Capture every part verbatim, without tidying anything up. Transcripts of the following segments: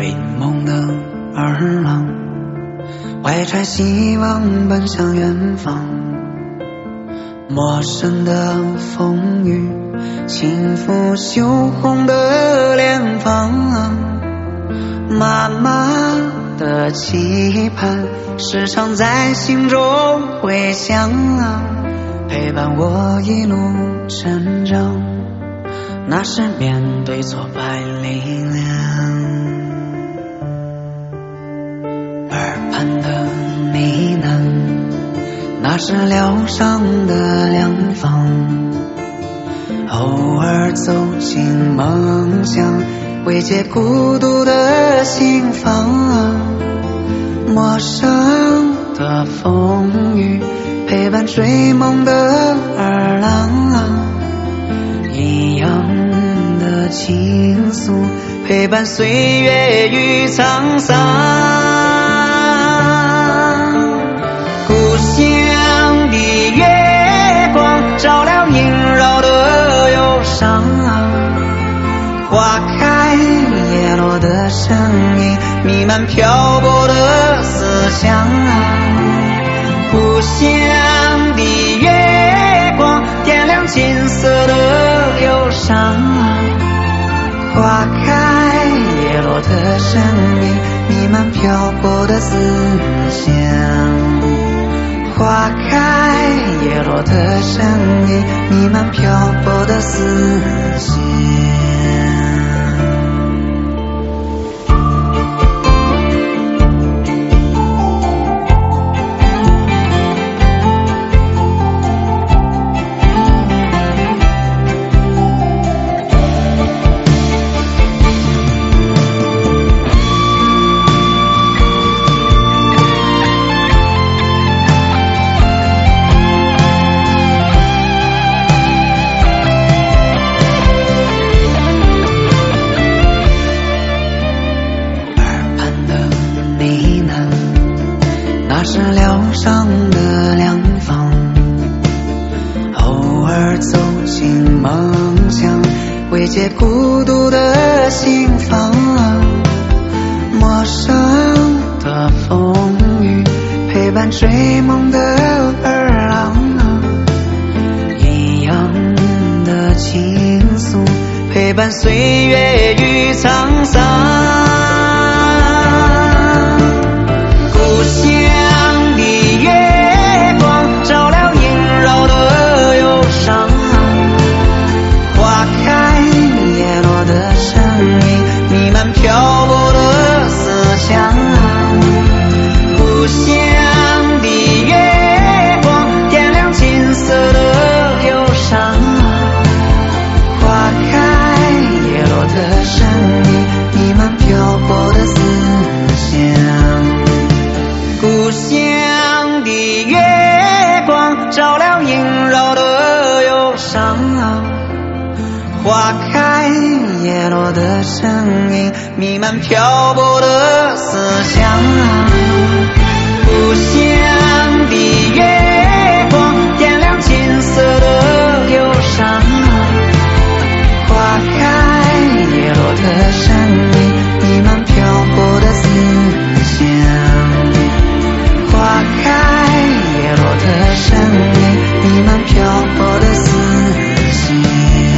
追梦的儿郎，怀揣希望奔向远方。陌生的风雨轻抚羞红的脸庞，妈妈的期盼时常在心中回响，陪伴我一路成长，那是面对挫败力量。耳畔的呢喃，那是疗伤的良方。偶尔走进梦乡，慰藉孤独的心房。陌生的风雨陪伴追梦的儿郎，一样的情愫陪伴岁月与沧桑。故乡的月光照亮萦绕的忧伤，花开叶落的声音弥漫漂泊的思乡。故乡的月光点亮金色的忧伤，花开叶落的声音弥漫漂泊的思乡。花开叶落的声音弥漫漂泊的思乡。那是疗伤的良方，偶尔走进梦乡，慰藉孤独的心房。陌生的风雨陪伴追梦的儿郎，一样的情愫陪伴岁月与沧桑。故乡的月光照亮萦绕的忧伤，花开叶落的声音弥漫漂泊的思乡。故乡的月光点亮金色的忧伤，花开叶落的声音弥漫漂泊的思乡。故乡的月光照亮萦绕的忧伤，花开叶落的声音弥漫漂泊的思乡。故乡的月光点亮金色的忧伤，花开叶落的声音弥漫漂泊的思乡。花开叶落的声音弥漫漂泊的思乡。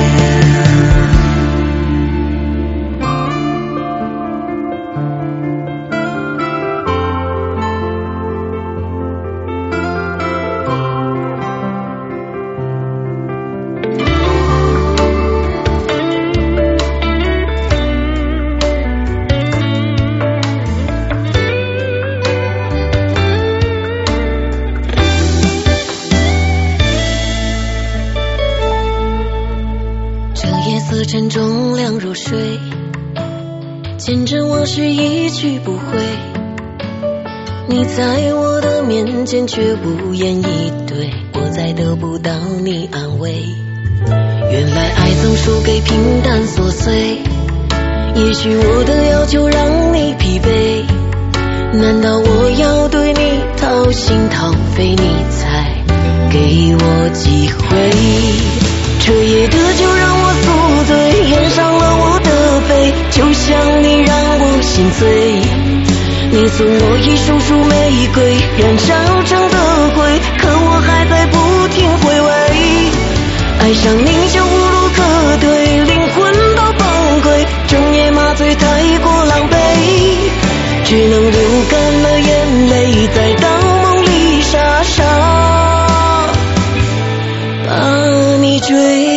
沉重凉如水，见证往事一去不回。你在我的面前却无言以对，我再得不到你安慰。原来爱总输给平淡琐碎，也许我的要求让你疲惫。难道我要对你掏心掏肺，你才给我机会？彻夜的酒让我宿醉，染上了我的悲， 就像你让我心碎。你送我一束束玫瑰，燃烧成的灰，可我还在不停回味。爱上你就无路可退，灵魂都崩溃，整夜麻醉太过狼狈，只能流干了眼泪，在盗梦里傻傻把你追。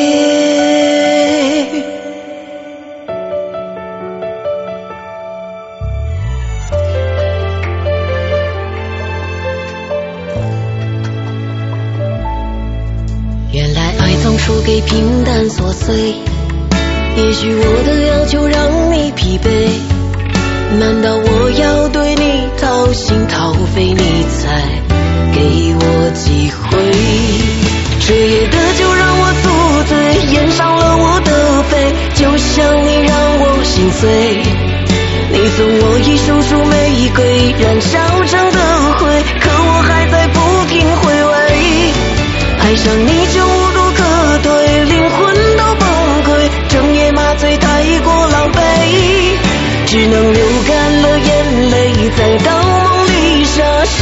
原来爱总输给平淡琐碎，也许我的要求让你疲惫，难道我要对你掏心掏肺，你才给我机会？这夜的酒让我宿醉，淹上了我的肺，就像你让我心碎。你送我一束束玫瑰，燃烧成的灰，可我还在不停回味。爱上你就无路可退，灵魂都崩溃，整夜麻醉太过狼狈，只能流干了眼泪，在盗梦里傻傻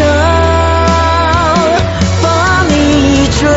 把你追。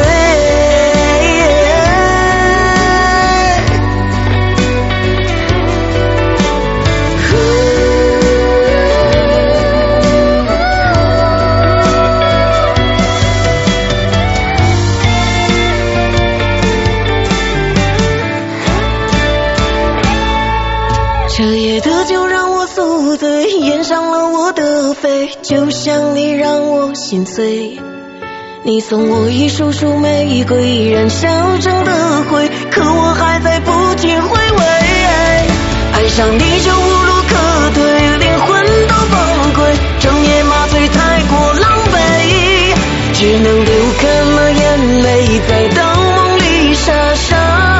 这夜的酒让我宿醉，淹上了我的肺，就像你让我心碎。你送我一束束玫瑰，燃烧成的灰，可我还在不停回味。爱上你就无路可退，灵魂都崩溃，整夜麻醉太过狼狈，只能流干了眼泪，在盗梦里傻傻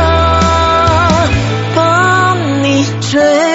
把你追。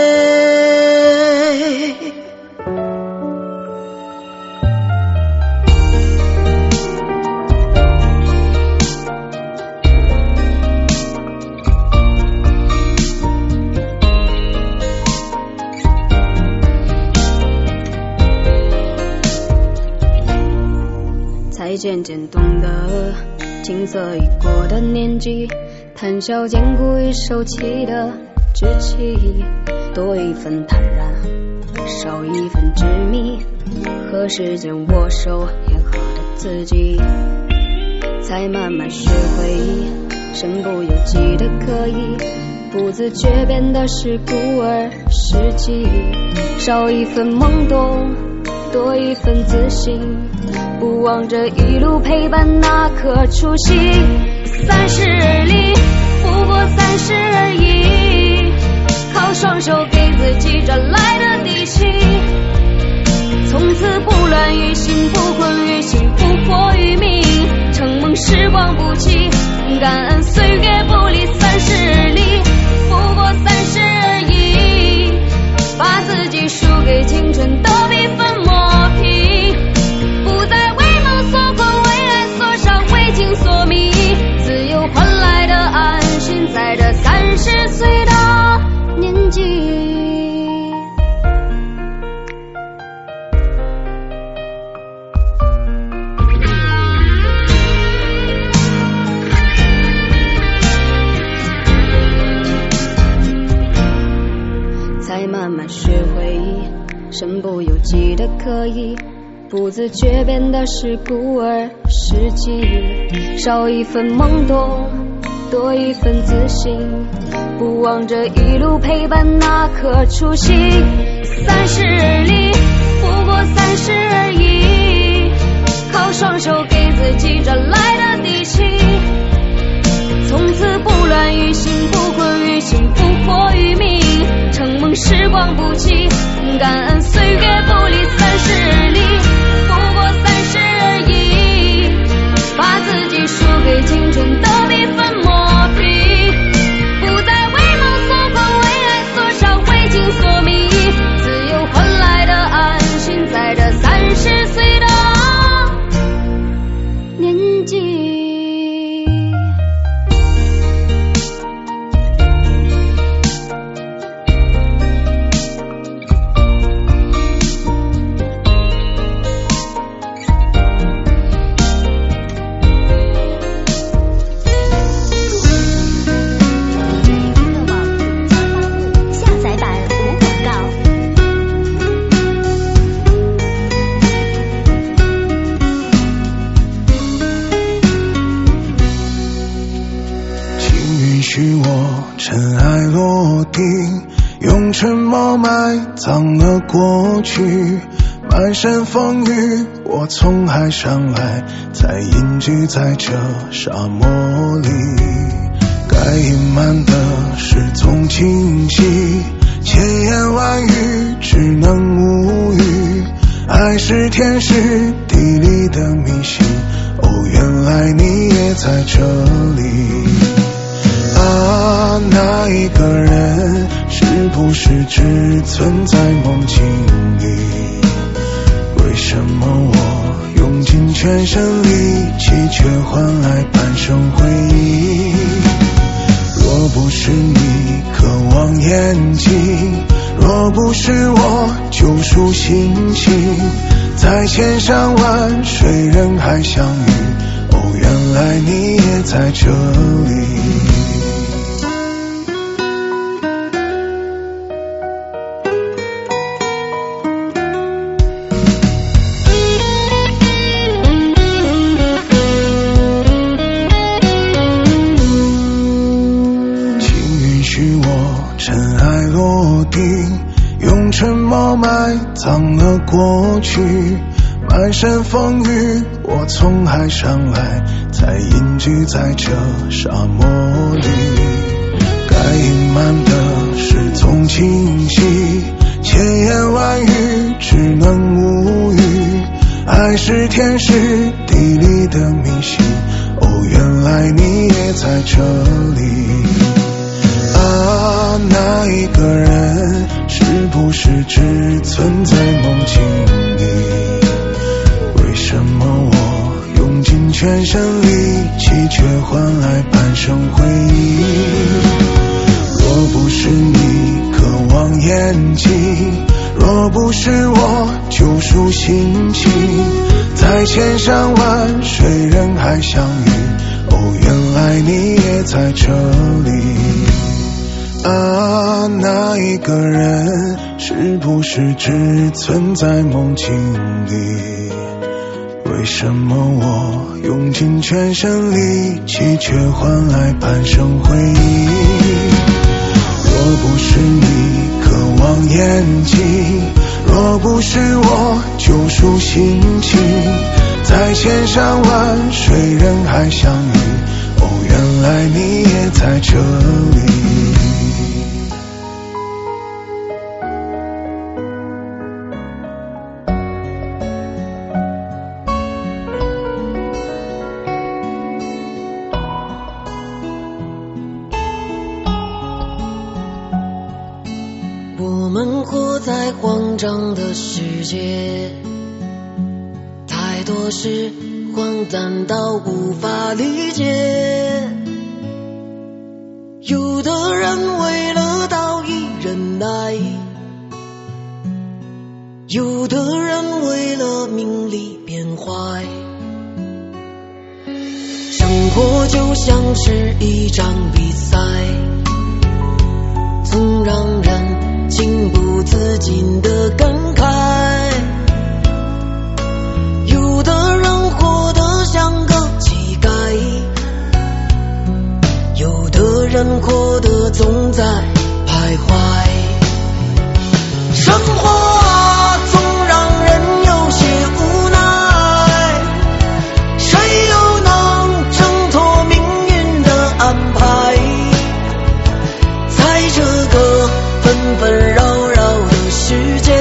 才渐渐懂得青涩已过的年纪，谈笑间故意收起的志气，多一份坦然，少一份执迷，和时间握手言和的自己，才慢慢学会身不由己的刻意，不自觉变得世故而实际，少一份懵懂，多一份自信，不忘这一路陪伴那颗初心。三十而立，不过三十而已，靠双手给自己赚来的底气，从此不乱于心，不困于心，不惑于名，承蒙时光不弃，感恩岁月不离。三十而立，不过三十而已，把自己输给青春的笔分磨平，不再为梦所困，为爱所伤，为情所迷，自由换来的安心，在这三十岁的年纪。才慢慢学会身不由己的刻意，不自觉变得世故而实际，少一份懵懂，多一份自信，不忘这一路陪伴那颗初心。三十而立，不过三十而已，靠双手给自己赚来的底气，从此不乱于心，不困于心，不惑于名，承蒙时光不弃，感恩岁月不离。三十而立，不过三十而已，把自己输给青春的笔分磨平，不再为梦所困，为爱所伤，为情所迷，自由换来的安心，在这三十岁的年纪。 我尘埃落定，用沉默埋葬了过去。满山风雨，我从海上来，才隐居在这沙漠里。该隐瞒的事总清晰，千言万语只能无语。爱是天时地利的迷信，哦，原来你也在这里。啊，那一个人是不是只存在梦境里？为什么我用尽全身力气，却换来半生回忆？若不是你渴望眼睛，若不是我救赎心情，在千山万水人海相遇，哦，原来你也在这里。用沉默埋葬了过去，满山风雨，我从海上来，才隐居在这沙漠里。该隐瞒的事总清晰，千言万语只能无语。爱是天时地利的迷信，哦，原来你也在这里。啊，那一个人是不是只存在梦境里？为什么我用尽全身力气，却换来半生回忆？若不是你渴望眼睛，若不是我救赎心情，在千山万水人海相遇，哦，原来你也在这里。啊，那一个人是不是只存在梦境里？为什么我用尽全身力气，却换来半生回忆？若不是你渴望眼睛，若不是我救赎心情，在千山万水人海相遇，哦，原来你也在这里。 我们活在慌张的世界，太多事荒诞到无法理解。有的人为了道义忍耐，有的人为了名利变坏。生活就像是一场比赛，总让人情不自禁的感慨。有的人活得像个乞丐，有的人活得总在徘徊。生活啊，总让人有些无奈，谁又能挣脱命运的安排？在这个纷纷扰扰的世界，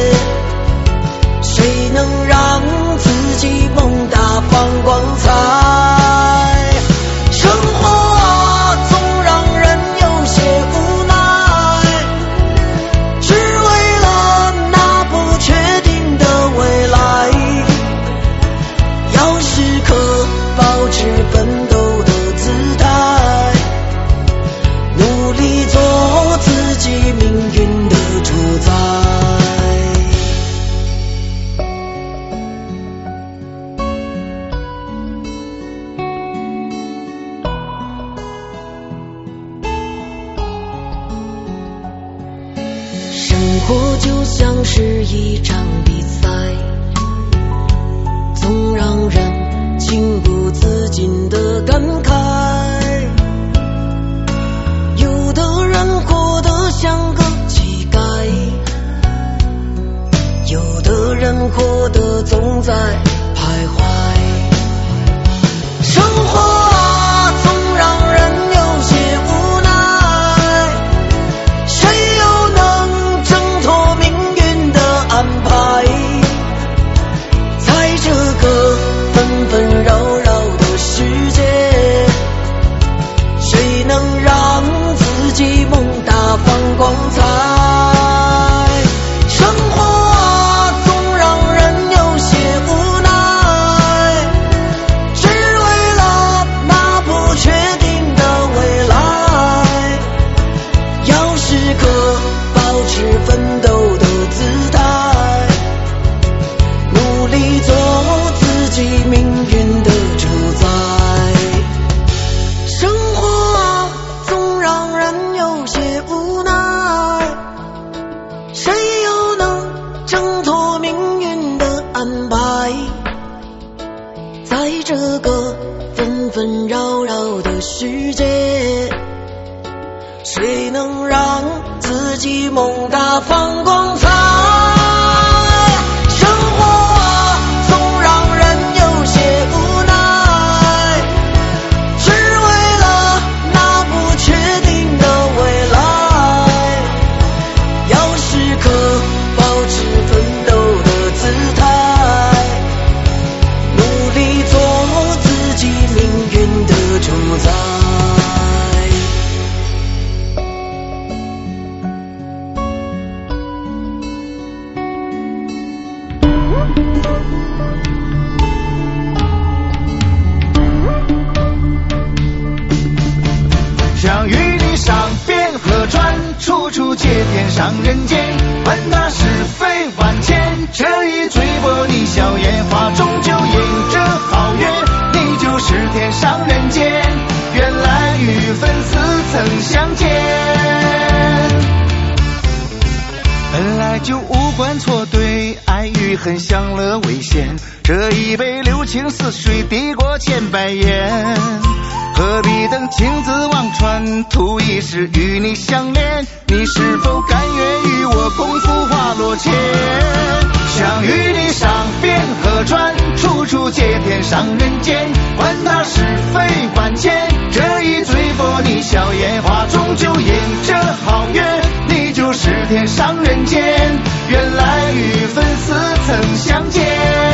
谁能让自己梦大放光彩？生活啊，总让人有些无奈，只为了那不确定的未来，要时刻保持奋斗的姿态，努力做自己命运的主宰。生活就像是一场比赛，总让人情不自禁的感慨。 活得像个乞丐，有的人活得总在徘徊。生活啊，总让人有些无奈，谁又能挣脱命运的安排？在这个纷纷扰扰的世界，谁能让自己梦大放光彩？生活啊，总让人有些无奈，只为了那不确定的未来，要时刻保持奋斗的姿态，努力做自己命运的主宰。生活啊，总让人有些无奈，谁又能挣脱命运的安排？在这个纷纷扰扰的世界，谁能让自己梦大放光彩？生活啊，总让人有些无奈，只为了那不确定的未来，要时刻保持奋斗的姿态，努力做自己命运的主宰。 想与你上边河川，处处皆天上人间，问他是非万千，这一追波你笑颜花中就映着皓月，你就是天上人间，原来与粉丝曾相见。本来就无关错对，爱与恨享乐为先，这一杯留情似水，抵过千百言，何必等情字望穿，图一时与你相恋，你是否甘愿与我共赴花落前？想与你上边河川，处处皆天上人间，管他是非万千，这一醉波你笑颜花中就映着皓月，你就是天上人间，原来与粉丝曾相见。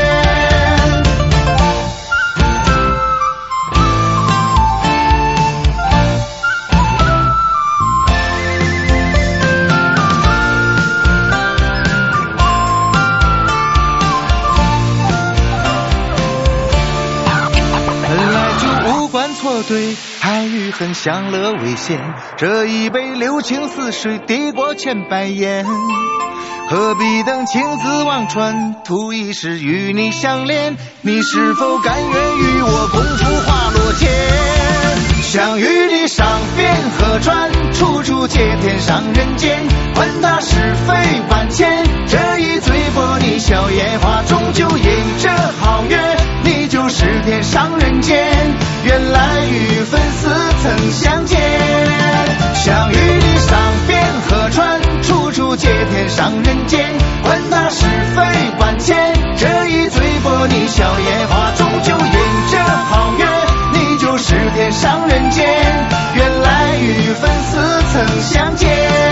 错对，爱与恨享乐为先，这一杯留情似水，抵过千百言，何必等情字望穿，图一时与你相恋，你是否甘愿与我共赴花落间？想与你上边河川，处处皆天上人间，管他是非万千，这一醉波你笑颜花中就映着皓月，你就是天上人间，原来与粉丝曾相见。想与你上边河川，处处皆天上人间，管他是非万千，这一醉波你笑颜花中就映着皓月，你就是天上人间，原来与粉丝曾相见。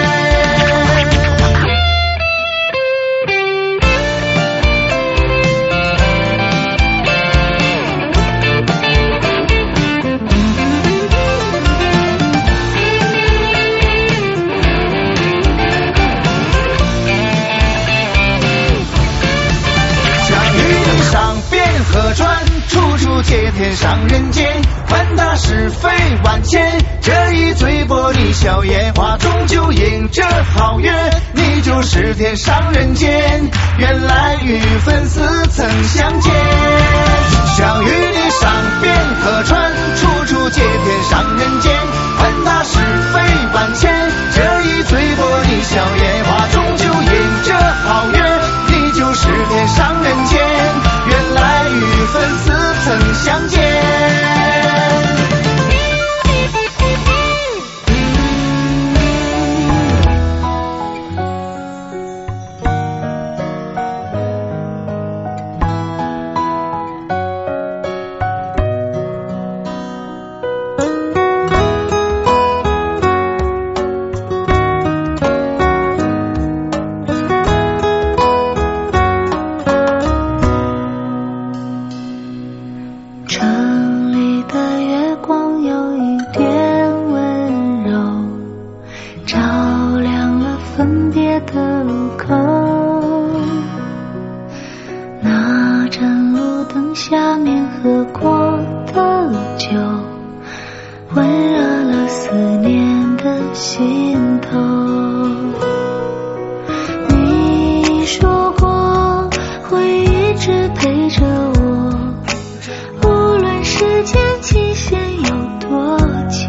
河川，处处皆天上人间，管他是非万千，这一醉波你笑颜花中就映着皓月，你就是天上人间，原来与粉丝曾相见。想与你上边河川，处处皆天上人间，管他是非万千，这一醉波你笑颜花中就映着皓月，你就是天上人间，原来与粉丝曾相见。 的心头。你说过会一直陪着我，无论时间期限有多久。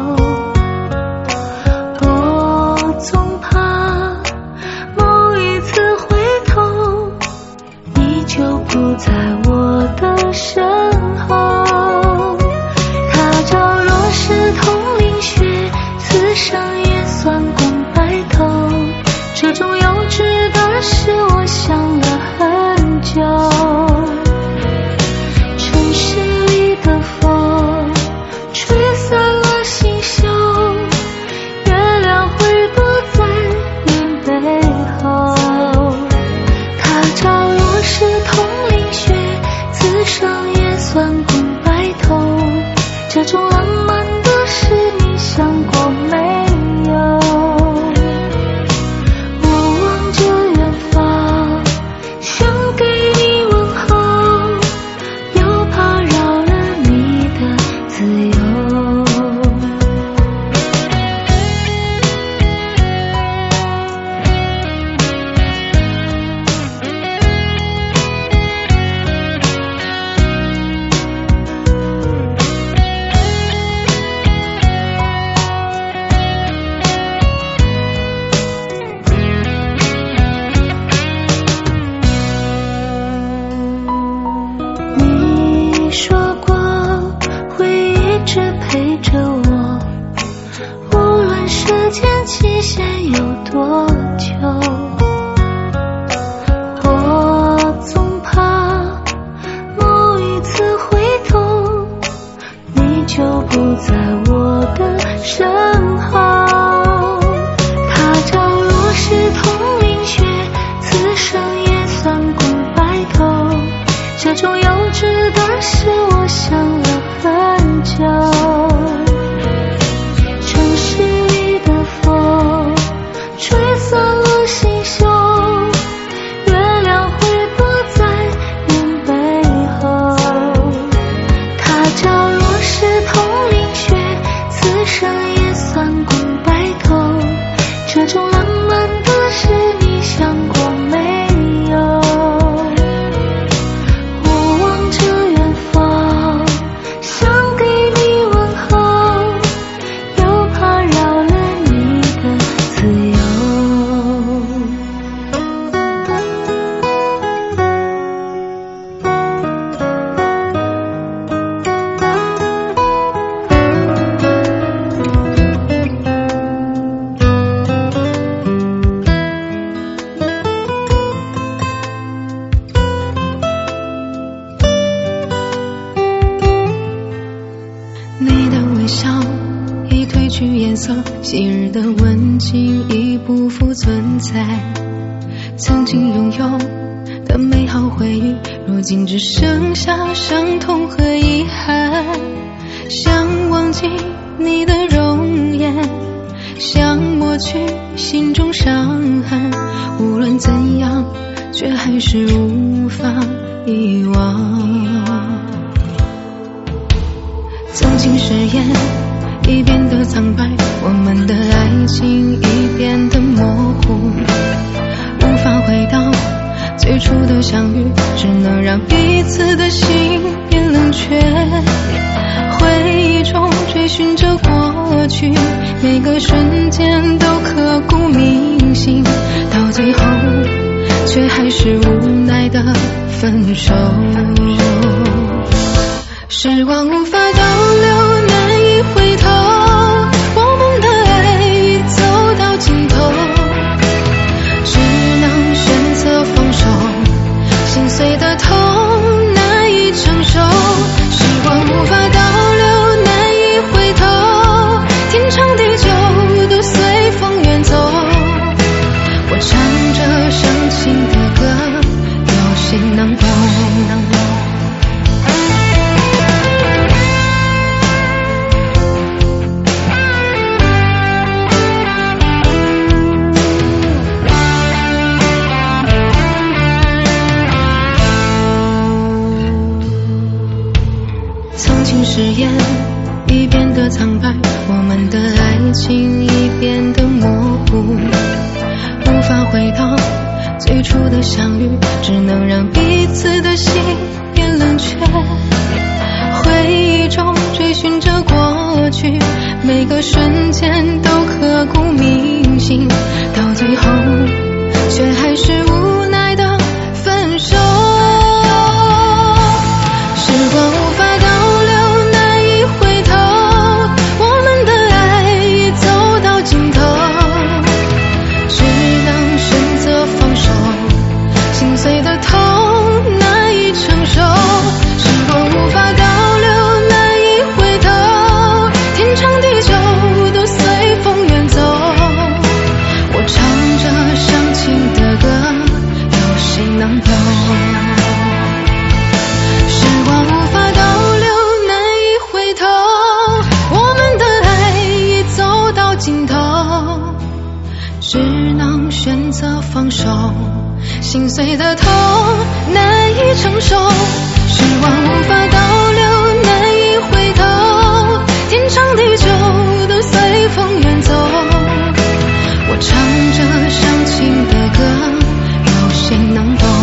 我总怕某一次回头，你就不在我的身后。它着若是通灵穴，此生也算共白头。这种幼稚的事我想了很久。城市里的风吹散了星宿，月亮会躲在云背后。它着若是通灵穴，此生也算共白头。这种浪漫的事你想过没有？我望着远方，想给你问候，又怕扰了你的自由。你说过会一直陪着我，无论时间期限有多久。我总怕某一次回头，你就不在我的身后。它着若是通灵穴，此生也算共白头。这种幼稚的事我想了很久。城市里的风吹散了星宿，月亮会躲在云背后。它着若是通灵穴，此生也算共白头。这种浪漫的事你想过没有？你的微笑已褪去颜色，昔日的温情已不复存在。曾经拥有的美好回忆，如今只剩下伤痛和遗憾。想忘记你的容颜，想抹去心中伤痕，无论怎样，却还是无法遗忘。曾经誓言已变得苍白，我们的爱情已变得模糊，无法回到最初的相遇，只能让彼此的心变冷却。回忆中追寻着过去，每个瞬间都刻骨铭心，到最后却还是无奈的分手。时光无法倒流，难以回头，我们的爱已走到尽头，只能选择放手，心碎的痛难以承受。时光无法倒流，难以回头，天长地久都随风远走。我唱着伤心的歌，有谁能懂？ 复，无法回到最初的相遇，只能让彼此的心也冷却。回忆中追寻着过去，每个瞬间都刻骨铭心，到最后却还是无奈的分手。时光无法倒流，难以回头，我们的爱已走到尽头，只能选择放手，心碎的痛难以承受。时光无法倒流，难以回头，天长地久都随风远走。我唱着伤情的歌，有谁能懂？时光无法倒流，难以回头，我们的爱已走到尽头，只能选择放手，心碎的痛难以承受。时光无法倒流，难以回头，天长地久都随风远走。我唱着伤情的歌，有谁能懂？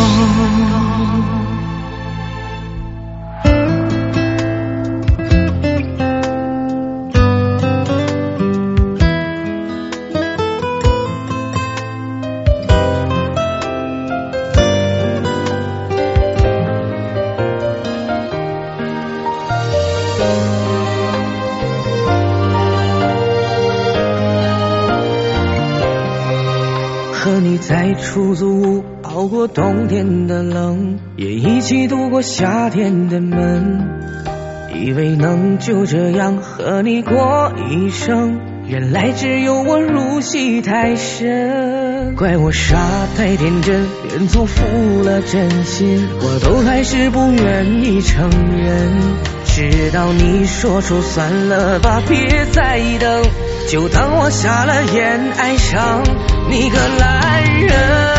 和你在出租屋熬过冬天的冷，也一起度过夏天的闷，以为能就这样和你过一生，原来只有我入戏太深。怪我傻太天真，连做负了真心，我都还是不愿意承认。直到你说出算了吧，别再等，就当我瞎了眼爱上你个烂人。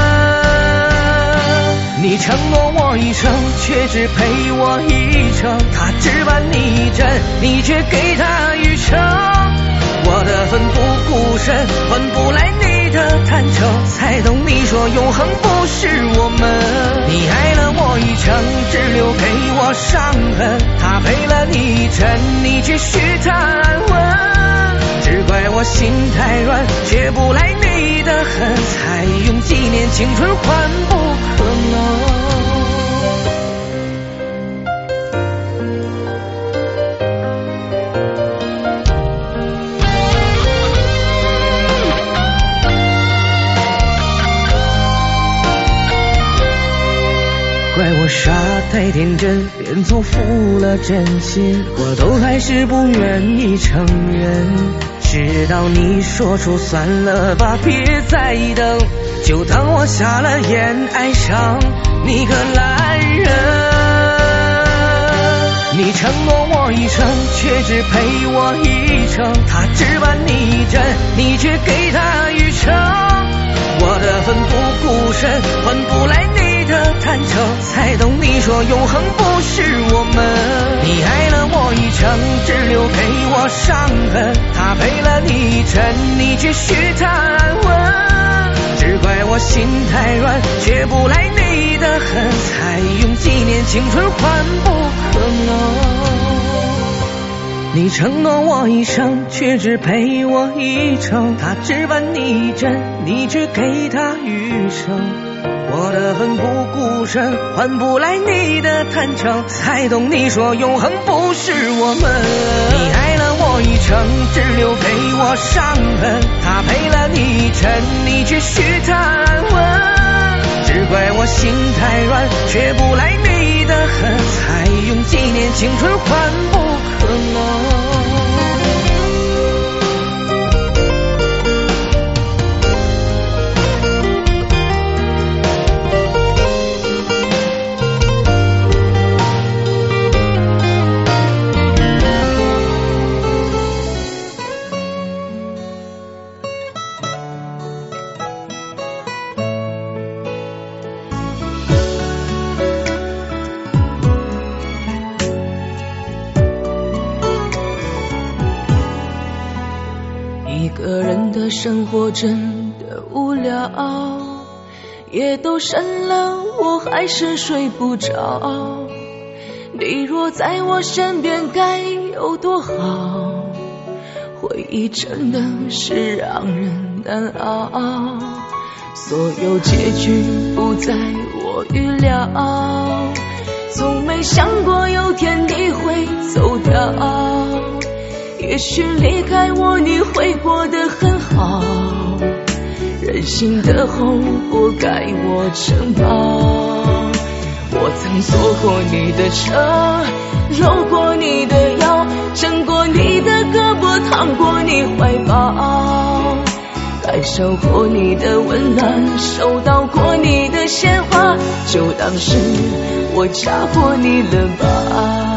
你承诺我一生，却只陪我一程，他只挽你一针，你却给他余生。我的奋不顾身换不来你的坦诚，才懂你说永恒不是我们。你爱了我一程，只留给我伤痕，他陪了你一程，你却许他安稳。只怪我心太软，学不来你的恨，才用几年青春换不可能。怪我傻太天真，连做负了真心，我都还是不愿意承认。直到你说出算了吧，别再等，就当我瞎了眼爱上你个烂人。你承诺我一生，却只陪我一程，他只挽你一针，你却给他余生。我的奋不顾身换不来你的坦诚，才懂你说永恒不是我们。你爱了我一程，只留给我伤痕，他陪了你一程，你却许他安稳。只怪我心太软，学不来你的恨，才用几年青春换不可能。你承诺我一生，却只陪我一程，他只挽你一针，你却给他余生。我的奋不顾身换不来你的坦诚，才懂你说永恒不是我们。你爱了我一程，只留给我伤痕，他陪了你一程，你却许他安稳。只怪我心太软，学不来你的恨，才用几年青春换不可能。 一个人的生活真的无聊，夜都深了，我还是睡不着。你若在我身边该有多好，回忆真的是让人难熬，所有结局不在我预料，从没想过有天你会走掉，也许离开我你会过得很好，任性的后果该我承包。我曾坐过你的车，搂过你的腰，牵过你的胳膊，躺过你怀抱，感受过你的温暖，收到过你的鲜花，就当是我嫁过你了吧。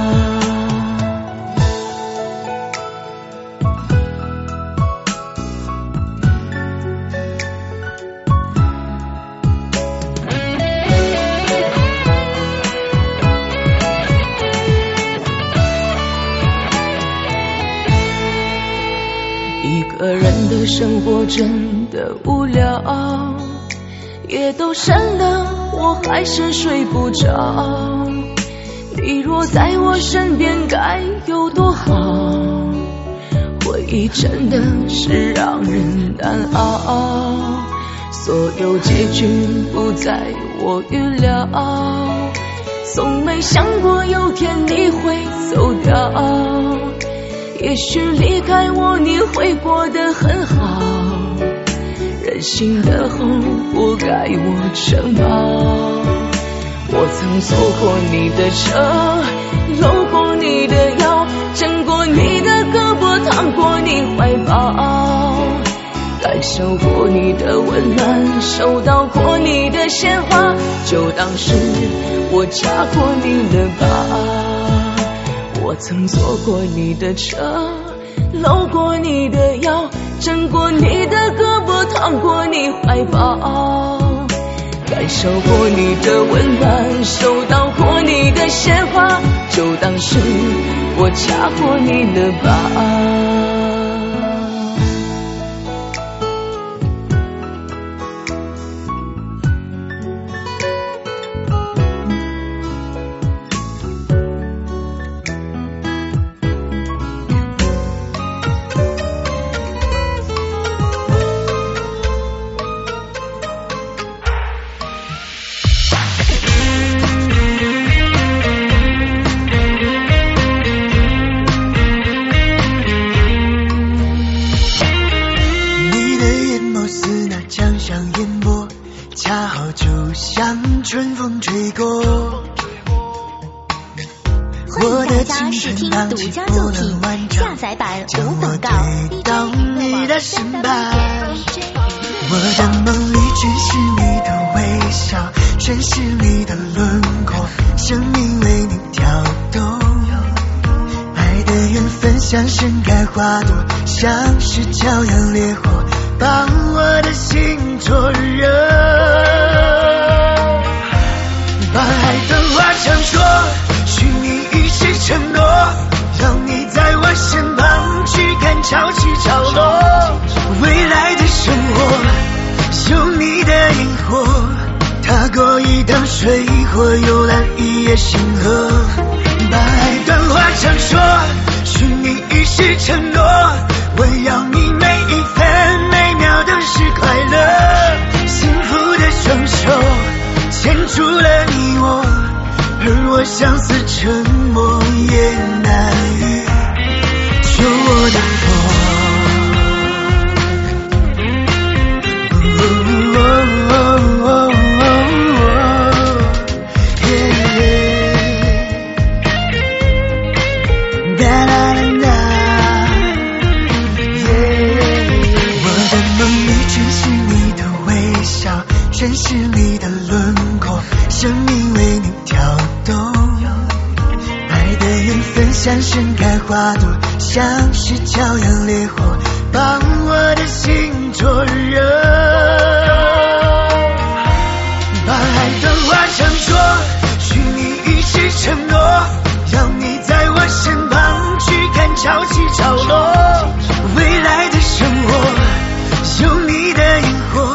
一个人的生活真的无聊，夜都深了，我还是睡不着。你若在我身边该有多好，回忆真的是让人难熬，所有结局不在我预料，从没想过有天你会走掉，也许离开我你会过得很好，任性的后果该我承包。我曾坐过你的车，搂过你的腰，牵过你的胳膊，躺过你怀抱，感受过你的温暖，收到过你的鲜花，就当是我嫁过你了吧。我曾坐过你的车，搂过你的腰，牵过你的胳膊，躺过你怀抱，感受过你的温暖，收到过你的鲜花，就当是我嫁过你了吧。 春风吹过， 欢迎大家试听独家作品下载版无广告。 到你的身旁，我的梦里全是你的微笑，全是你的轮廓，生命为你跳动。爱的缘分像盛开花朵，像是骄阳烈火，把我的心灼热。把爱的话常说，许你一世承诺，让你在我身旁去看潮起潮落。未来的生活有你的萤火，踏过一道水火，游览一夜星河。把爱的话常说，许你一世承诺，我要你每一分每秒都是快乐。幸福的双手牵住了你我，而我相思沉默也难以救我的我。我的梦里全是你的微笑，全是你的轮廓，生命为你跳动。爱的缘分像盛开花朵，像是骄阳烈火，把我的心灼热。把爱的话常说，许你一世承诺，让你在我身旁去看潮起潮落。未来的生活有你的萤火，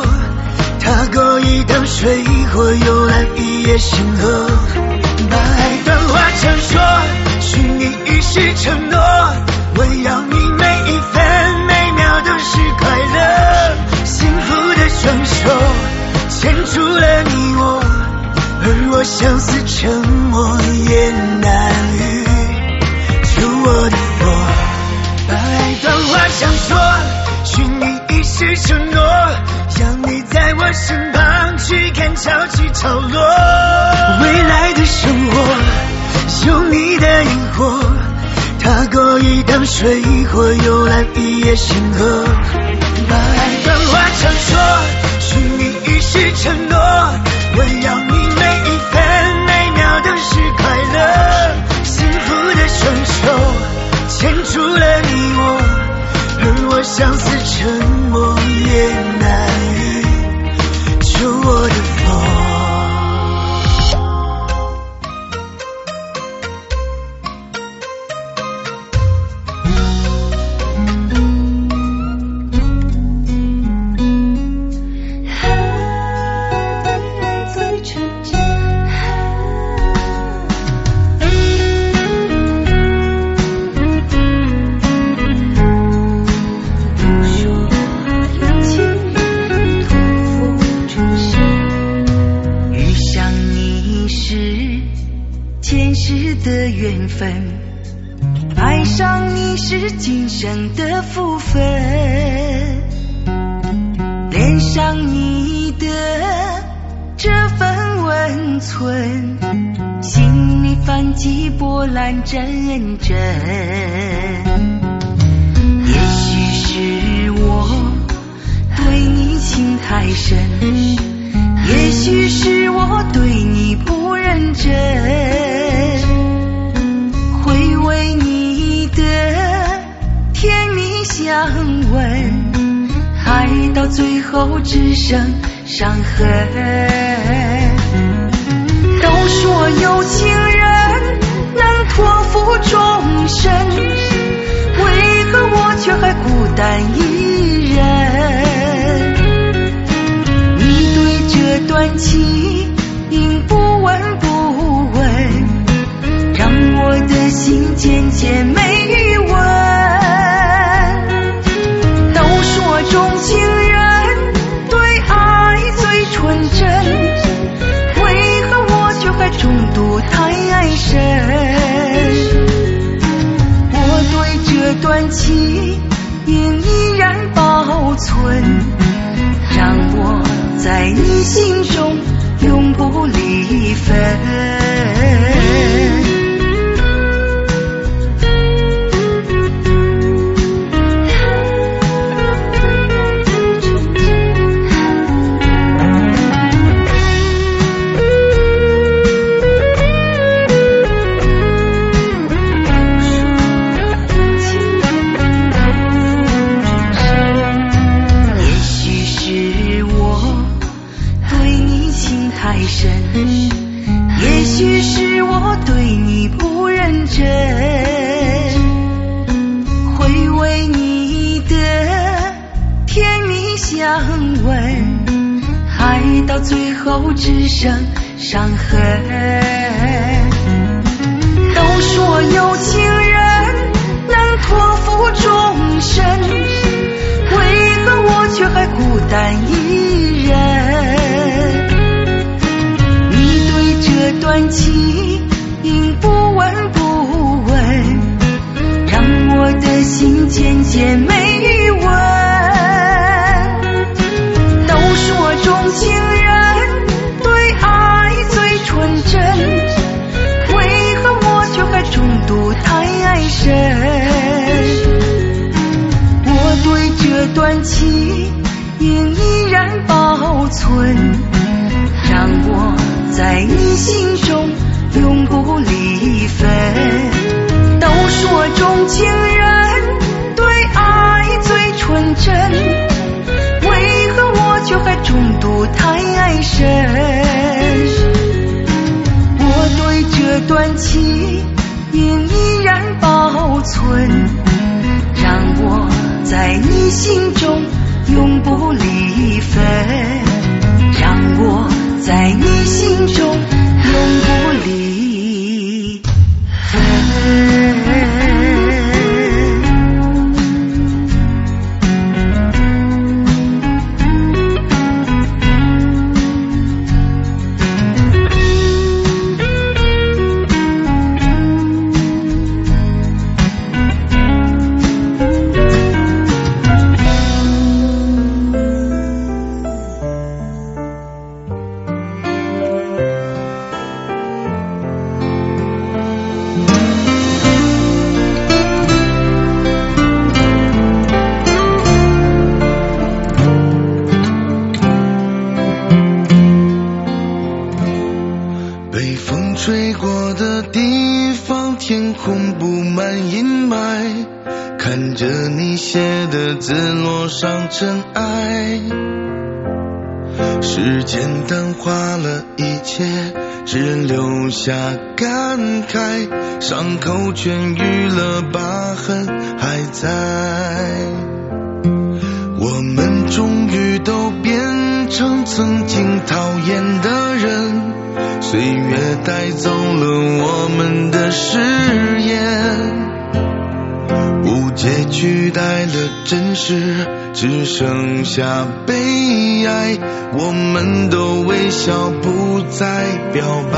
当水或游览一夜星河，把爱端化成说，许你一世承诺，我要你每一分每秒都是快乐，幸福的双手牵住了你我，而我相思沉默也难遇，救我的佛，把爱端化成说，许你一世承诺，让你在我身旁去看潮起潮落，未来的生活有你的萤火，踏过一趟水或游览一夜星河，把爱端化成说，许你一世承诺，我要你每一分每秒都是快乐，幸福的双手牵住了你我，而我相思沉默也难遇，救我的佛。 爱上你是今生的福分，恋上你的这份温存，心里泛起波澜阵阵。也许是我对你情太深，也许是我对你不认真，回味你的甜蜜香吻，爱到最后只剩伤痕。都说有情人能托付终身，为何我却还孤单一人？你对这段情不闻不问，让我的心渐渐没余温。都说重情人对爱最纯真，为何我却还中毒太深？我对这段情应依然保存，让我在你心中永不离分。也许是我对你不认真，回味你的甜蜜香吻，爱到最后只剩伤痕。都说有情人能托付终身，为何我却还孤单一人？这段情应不闻不问，让我的心渐渐没余温。都说重情人对爱最纯真，为何我却还中毒太深？我对这段情应依然保存，让我在你心中永不离分。都说重情人对爱最纯真，为何我却还中毒太深？我对这段情应依然保存，让我在你心中永不离分，让我天空布满阴霾，看着你写的字落上尘埃。时间淡化了一切，只留下感慨，伤口痊愈了，疤痕还在。我们终于都变成曾经讨厌的人，岁月带走了我们的誓言，误解取代了真实，只剩下悲哀，我们都微笑不再表白。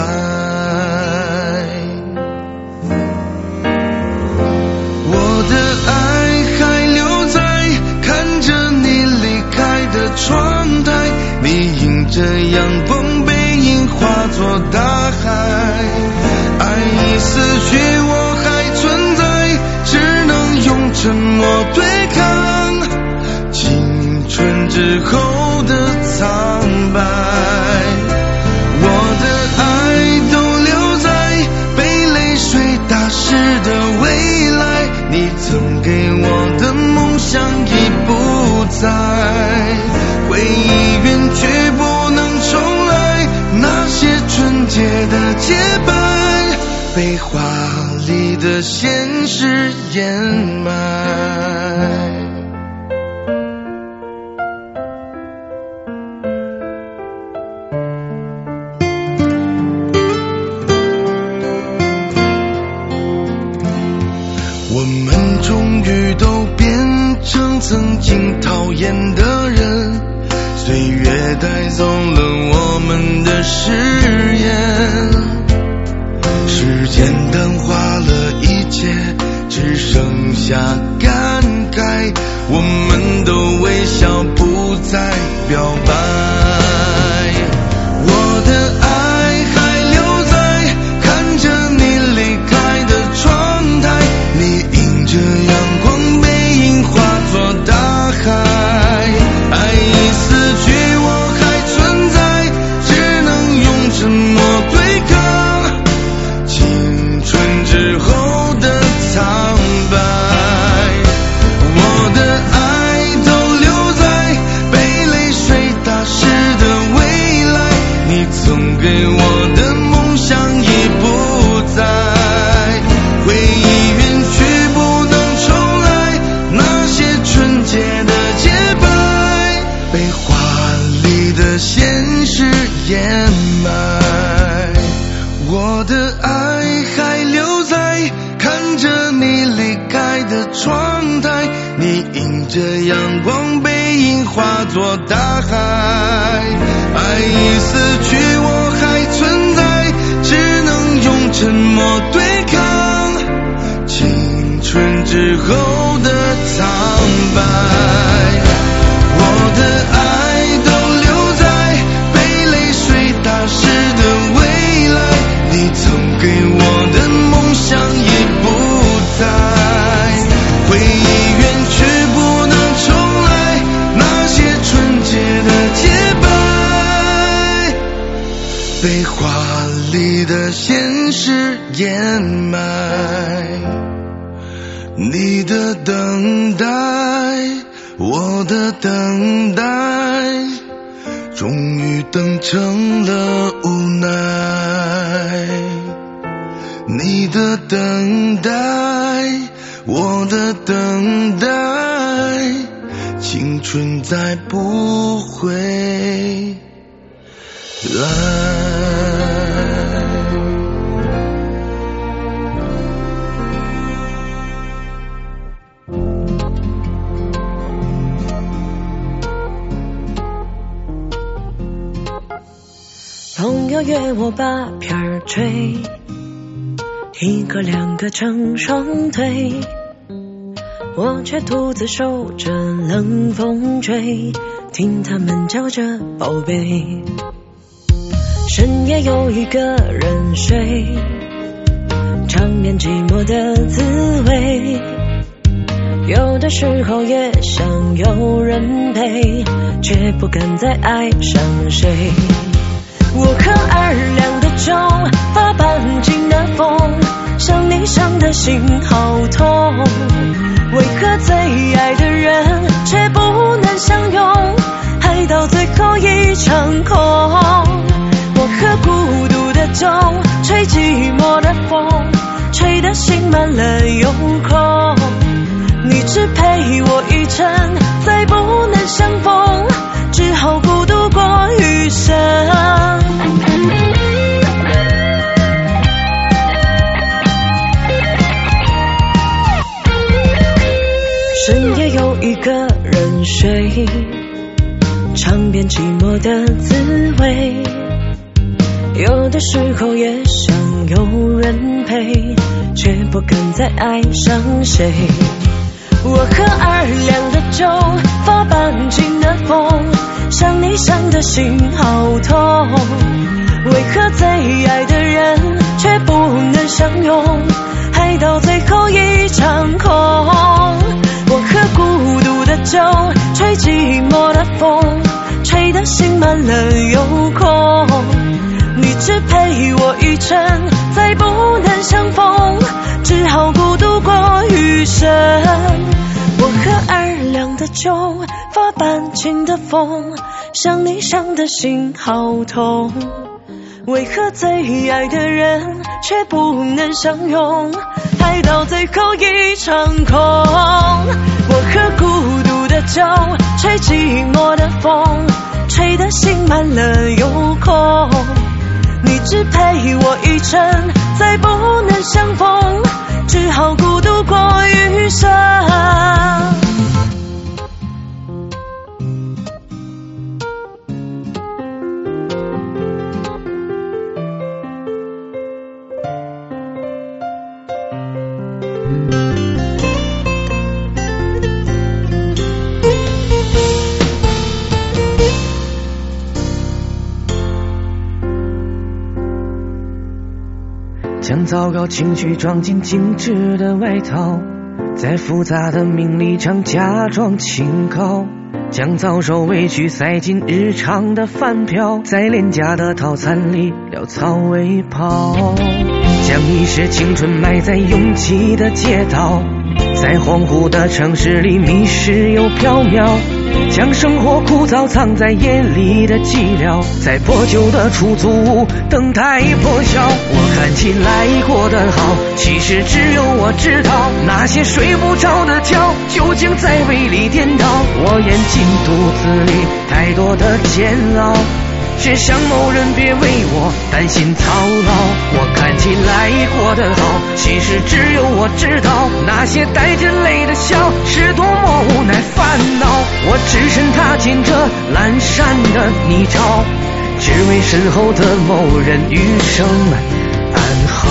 我的爱还留在看着你离开的窗台，你迎着阳光背影化作大海，爱已死去我还存在，只能用沉默对抗青春之后的苍白。我的爱都留在被泪水打湿的未来，你曾给我的梦想已不在，回忆远去不能重来，那些纯洁的洁白被华丽的现实掩埋。我们终于都变成曾经讨厌的人，岁月带走了我们的誓言，时间淡化了一切，只剩下感慨，我们都微笑不再表白。我的爱还留在看着你离开的窗台，你迎着阳光背影化作大海，爱已死去我还存在，只能用沉默对抗青春之后的苍白。我的爱都留在被泪水打湿的未来，你曾给我的梦想已不在，回忆远去不能重来，那些纯洁的洁白被华丽的现实掩埋。我的爱还留在看着你离开的窗台，你迎着阳光背影化作大海，爱已死去我还存在，只能用沉默对抗青春之后的苍白。我的爱都留在被泪水打湿的未来，你曾给我的梦想已不在，回忆远去不能重来，那些纯洁的洁白被华丽的现实掩埋。你的等待，我的等待，终于等成了无奈。你的等待，我的等待，青春再不会来。 朋友约我把片儿追，一个两个成双对，我却独自守着冷风吹，听他们叫着宝贝。深夜有一个人睡，尝遍寂寞的滋味，有的时候也想有人陪，却不敢再爱上谁。我和二两的酒，把半径的风想你伤的心好痛。为何最爱的人却不能相拥，爱到最后一场空。我喝孤独的酒，吹寂寞的风，吹得心满了又空。你只陪我一程，再不能相逢，只好孤独过余生。深夜有一个人睡，尝遍寂寞的滋味。有的时候也想有人陪，却不肯再爱上谁。我喝二两的酒，发半斤的风，想你伤的心好痛。为何最爱的人却不能相拥，爱到最后一场空。我喝孤独的酒，吹寂寞的风，吹得心满了又空。你只陪我一程，再不能相逢，只好孤独过余生。我喝二两的酒，发半斤的风，想你伤的心好痛。为何最爱的人却不能相拥，爱到最后一场空。我喝孤独的酒，吹寂寞的风，吹得心满了又空。你只陪我一程，再不能相逢，只好孤独过余生。 将糟糕情绪装进精致的外套，在复杂的命理上假装清高，将遭受委屈塞进日常的饭票，在廉价的套餐里潦草为跑，将一时青春埋在拥挤的街道，在恍惚的城市里迷失又缥缈，将生活枯燥藏在夜里的寂寥，在破旧的出租屋等待破晓。我看起来过得好，其实只有我知道，那些睡不着的觉究竟在胃里颠倒。我咽进肚子里太多的煎熬，只想某人别为我担心操劳。我看起来过得好，其实只有我知道，那些带着泪的笑是多么无奈烦恼。我只身踏进这阑珊的泥沼，只为身后的某人余生安好。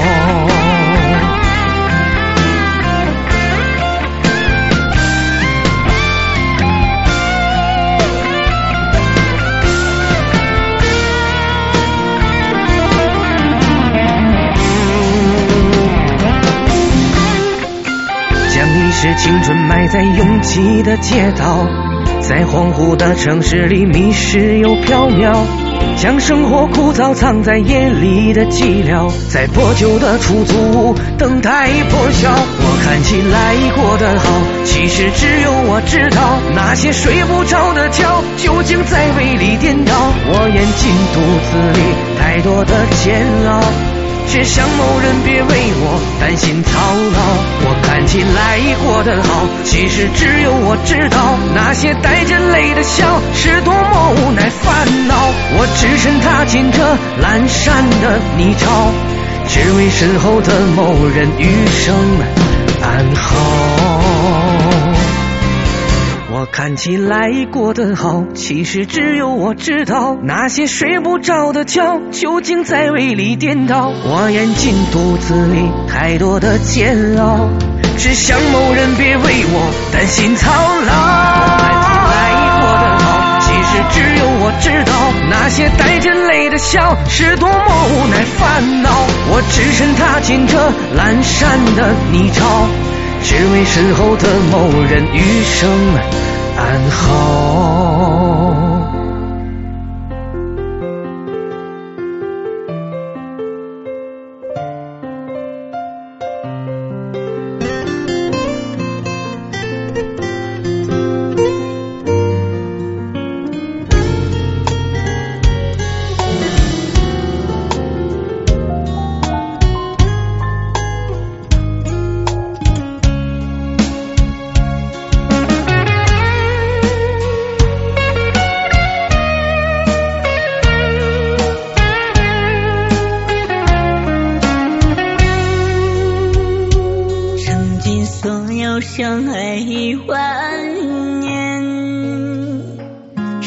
是青春埋在拥挤的街道，在恍惚的城市里迷失又缥缈，将生活枯燥藏在夜里的寂寥，在破旧的出租屋等待破晓。我看起来过得好，其实只有我知道，那些睡不着的觉究竟在胃里颠倒。我咽进肚子里太多的煎熬，只想某人别为我担心操劳。我看起来过得好，其实只有我知道，那些带着泪的笑是多么无奈烦恼。我只身踏进这阑珊的泥沼，只为身后的某人余生安好。我看起来过得好，其实只有我知道，那些睡不着的觉究竟在胃里颠倒。我咽进肚子里太多的煎熬，只想某人别为我担心操劳。我看起来过得好，其实只有我知道，那些带着泪的笑是多么无奈烦恼。我只身踏进这阑珊的泥沼，只为身后的某人余生安好。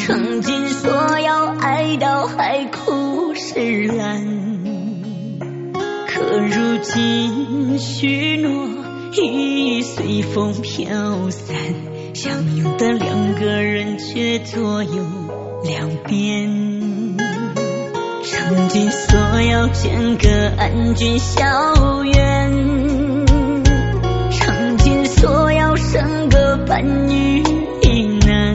曾经说要爱到海枯石烂，可如今许诺已随风飘散，相拥的两个人却左右两边。曾经说要建个安居校园，曾经说要生个伴侣男，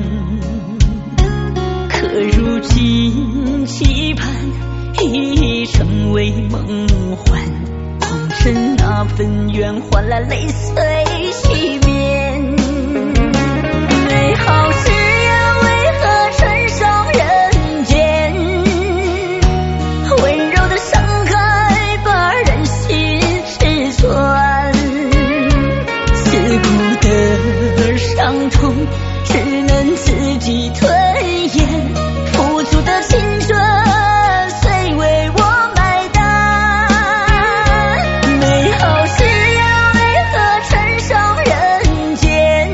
可如今期盼已成为梦幻，红尘那份缘换来泪水熄灭。美好誓言为何承受人间，温柔的伤害把人心刺穿，刺骨的伤痛只能自己吞咽，付出的青春谁为我买单？美好誓言为何承受人间，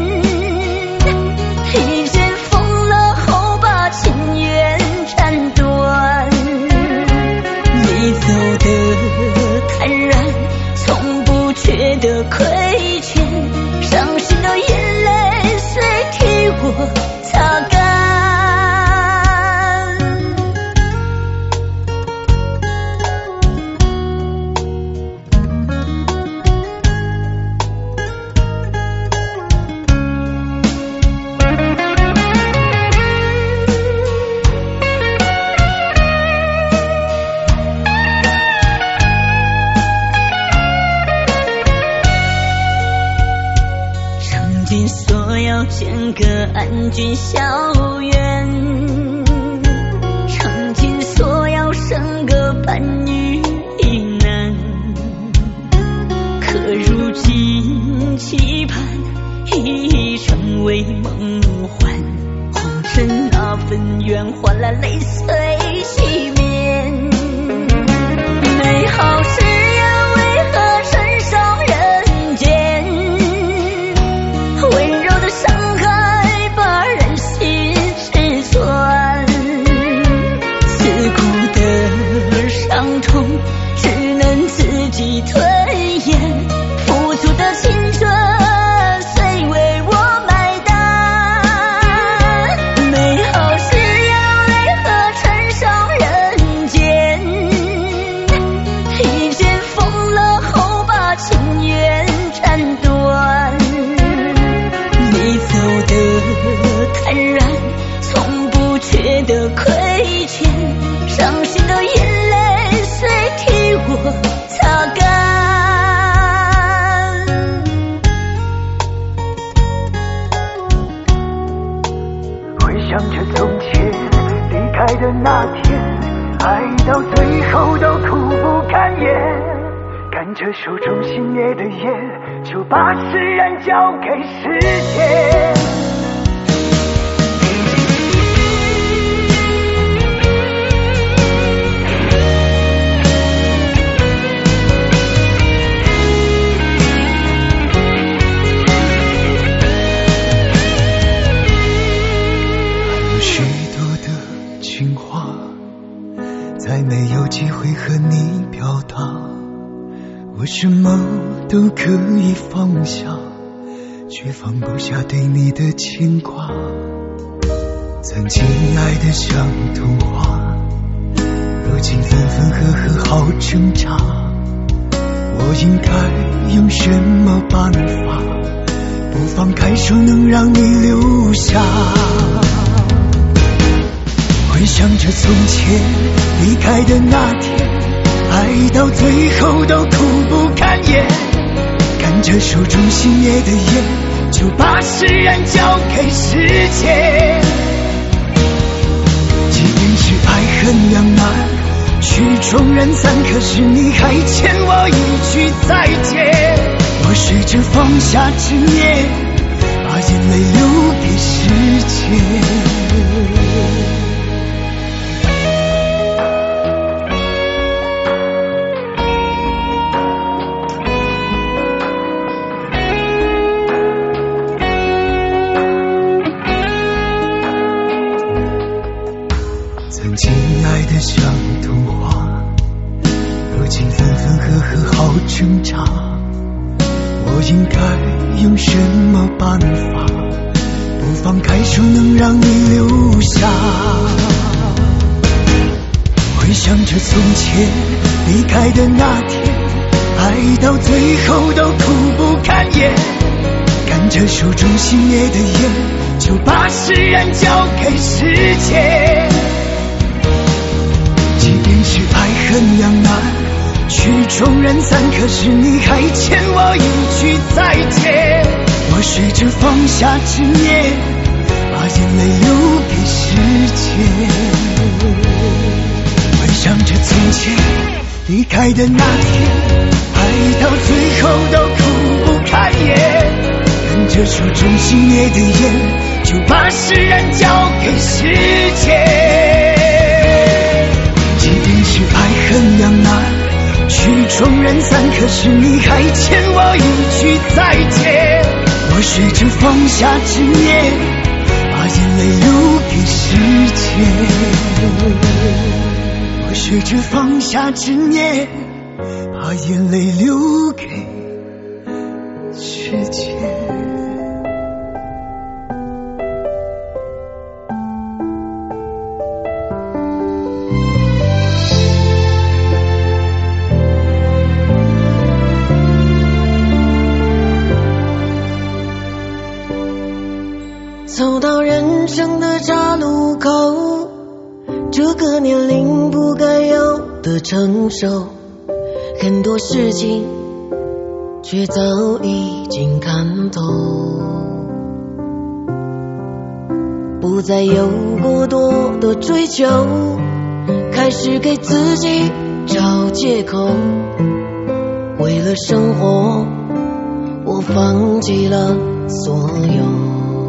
一剑锋了后把情缘斩断。你走的坦然，从不觉得亏欠，伤心的眼泪谁替我擦干？曾经说要建个安居校园，曾经说要生个伴侣男，可如今期盼已成为梦幻，红尘那份缘换来泪水熄灭。美好誓言为何承受人间，温柔的伤害把人心刺穿，刺骨的伤痛只能自己吞咽，付出的青春谁为我买单？美好誓言为何承受人间，一剑锋了后把情缘斩断。你走的坦然，从不觉得亏欠，伤心的眼泪谁替我擦干？ 回想着从前离开的那天，爱到最后都苦不堪言，看着手中熄灭的烟，就把释然交给时间。 再没有机会和你表达，我什么都可以放下，却放不下对你的牵挂。曾经爱得像童话，如今分分合合好挣扎，我应该用什么办法不放开手能让你留下？回想着从前离开的那天，爱到最后都苦不堪言，看着手中熄灭的烟，就把释然交给时间。即便是爱恨两难，曲终人散，可是你还欠我一句再见。我试着放下执念，把眼泪留给时间。 曾经爱得像童话，如今分分合合好挣扎，我应该用什么办法不放开手能让你留下？回想着从前离开的那天，爱到最后都苦不堪言，看着手中熄灭的烟，就把释然交给时间。即便是爱恨两难，曲终人散，可是你还欠我一句再见。我试着放下执念，把眼泪留给时间。回想着从前离开的那天，爱到最后都苦不堪言，看着手中熄灭的烟，就把释然交给时间。即便是爱恨两难，曲终人散，可是你还欠我一句再见。我试着放下执念，把眼泪留给时间。我试着放下执念，把眼泪留给时间。 走到人生的岔路口，这个年龄不该有的成熟，很多事情却早已经看透，不再有过多的追求，开始给自己找借口，为了生活我放弃了所有。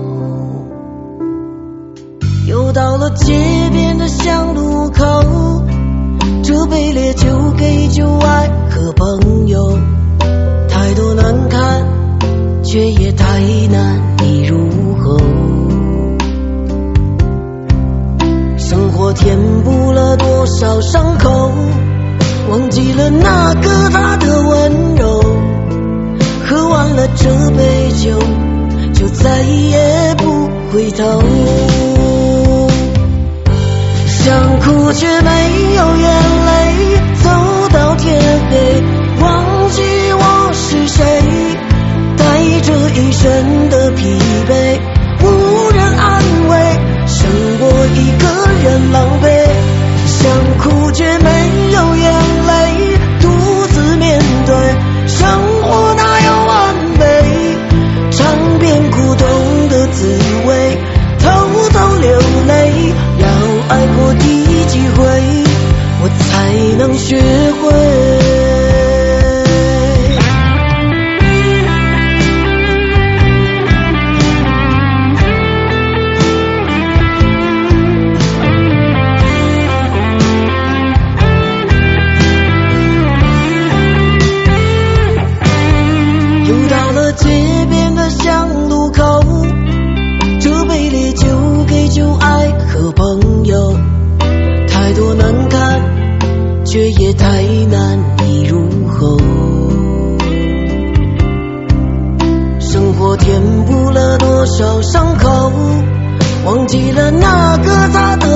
又到了街边的小路口，这杯烈酒给旧爱和朋友，太多难堪却也太难以入喉，生活填补了多少伤口，忘记了那个他的温柔，喝完了这杯酒就再也不回头，想哭却没有眼泪，走到天黑，忘记我是谁，带着一身的疲惫，无人安慰，剩我一个人狼狈，想哭却没有眼泪，独自面对生活哪有完美，尝遍苦痛的滋味，偷偷流泪，要爱过第几回我才能学会。又到了街边的小路口，这杯烈酒给旧爱和朋友，太多难堪却也太难以入喉，生活填补了多少伤口，忘记了那个他的